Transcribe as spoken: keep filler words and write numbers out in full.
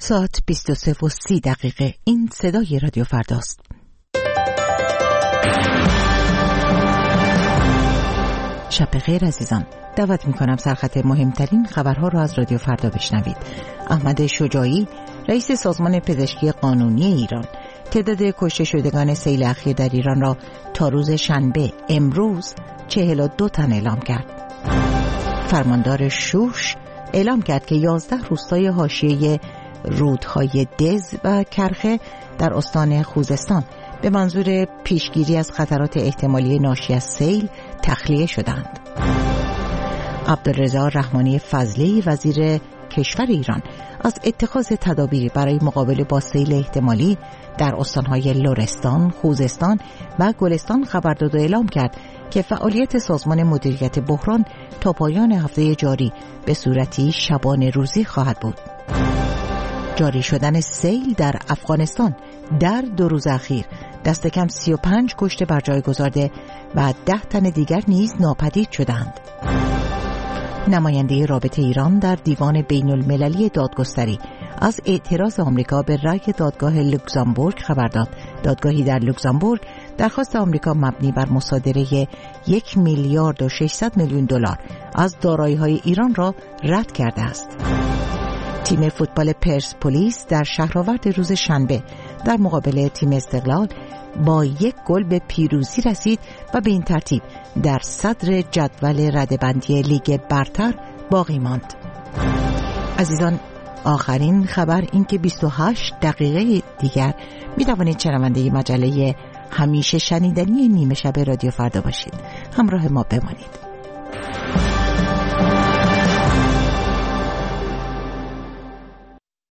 ساعت بیست و سه و سی دقیقه. این صدای رادیو فرداست. شب بخیر عزیزان. دعوت میکنم سرخط مهمترین خبرها را از رادیو فردا بشنوید. احمد شجاعی، رئیس سازمان پزشکی قانونی ایران، تعداد کشته شدگان سیل اخیر در ایران را تا روز شنبه امروز چهل و دو تن اعلام کرد. فرماندار شوش اعلام کرد که یازده روستای حاشیه رودهای دز و کرخه در استان خوزستان به منظور پیشگیری از خطرات احتمالی ناشی از سیل تخلیه شدند. عبدالرضا رحمانی فضلی، وزیر کشور ایران، از اتخاذ تدابیر برای مقابله با سیل احتمالی در استانهای لرستان، خوزستان و گلستان خبر داد و اعلام کرد که فعالیت سازمان مدیریت بحران تا پایان هفته جاری به صورتی شبانه روزی خواهد بود. جاری شدن سیل در افغانستان در دو روز اخیر دست کم سی و پنج کشته بر جای گذارده و ده تن دیگر نیز ناپدید شدند. نماینده رابطه ایران در دیوان بین المللی دادگستری از اعتراض آمریکا به رأی دادگاه لوکزامبورگ خبر داد. دادگاهی در لوکزامبورگ درخواست آمریکا مبنی بر مصادره یک میلیارد و ششصد میلیون دلار از دارایی‌های ایران را رد کرده است. تیم فوتبال پرسپولیس در شهرآورد روز شنبه در مقابل تیم استقلال با یک گل به پیروزی رسید و به این ترتیب در صدر جدول رده‌بندی لیگ برتر باقی ماند. عزیزان، آخرین خبر این که بیست و هشت دقیقه دیگر می توانید شنونده مجله همیشه شنیدنی نیمه شب رادیو فردا باشید. همراه ما بمانید.